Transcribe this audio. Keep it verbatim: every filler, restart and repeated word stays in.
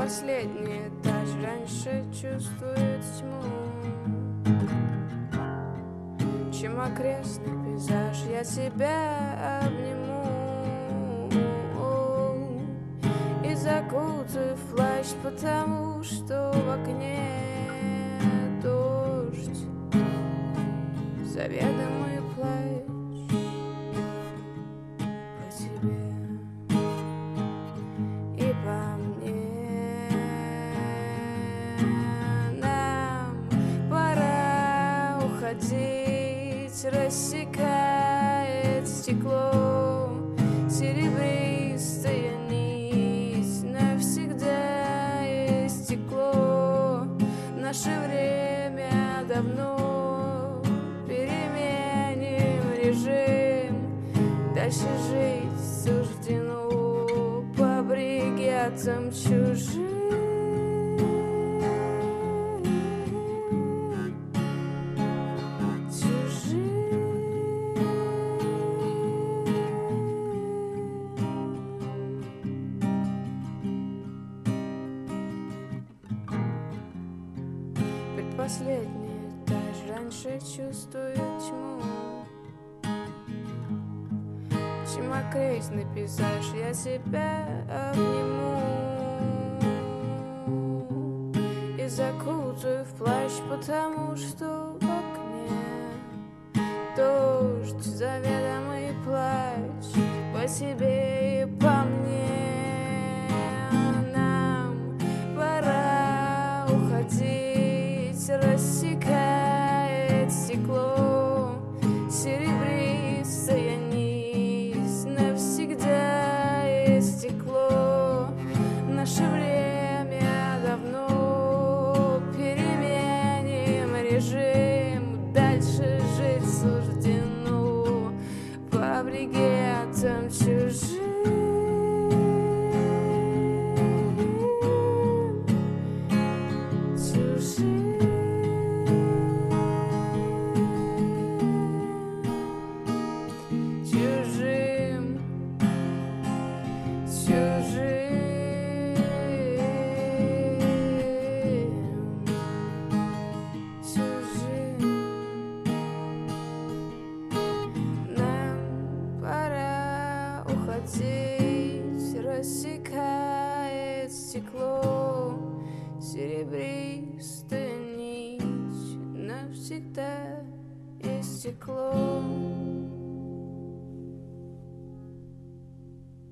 Предпоследний этаж раньше чувствует тьму, чем окрестный пейзаж. Я тебя обниму и закутаю в плащ, потому что в окне дождь, заведомый плач по тебе и по мне. Нам пора уходить, рассекает стекло серебристая нить, навсегда истекло. Наше время давно, переменим режим, дальше жить суждено по бригетам чужим. Предпоследний этаж раньше чувствует тьму, чем окрестный пейзаж. Я тебя обниму и закутаю в плащ, потому что в окне дождь, заведомый плач по тебе и по мне. Нам пора уходить, рассекает стекло серебристая нить, навсегда истекло. Наше время давно, переменим режим, дальше жить суждено по бригетам чужим. Чужим, чужим, чужим. Нам пора уходить, рассекает стекло серебристая нить, навсегда истекло.